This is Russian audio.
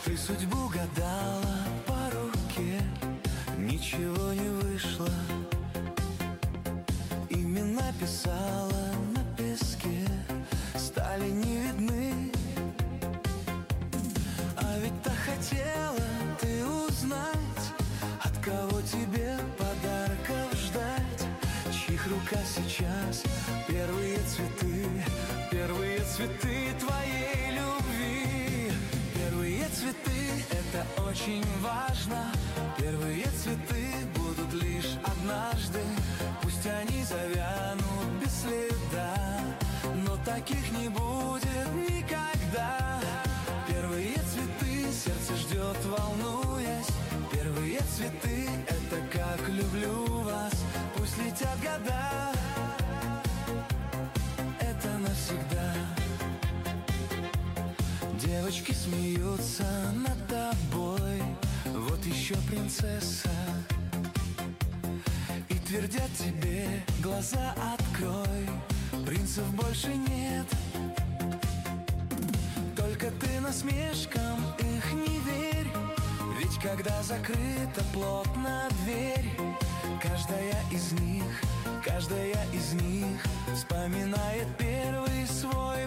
Ты судьбу гадала по руке, ничего не вышло. Имена писала на песке, стали не видны. А ведь так хотела ты узнать, от кого тебе подарков ждать, чьих рука сейчас первые цветы твоей любви. Первые цветы — это очень важно. Первые цветы будут лишь однажды. Пусть они завянут без следа, но таких не будет никогда. Первые цветы сердце ждет, волнуясь. Первые цветы — это как люблю вас. Пусть летят года, это навсегда. Девочки смеются над тобой, вот еще принцесса, и твердят тебе: глаза открой, принцев больше нет. Только ты насмешкам их не верь, ведь когда закрыта плотно дверь, каждая из них вспоминает первый свой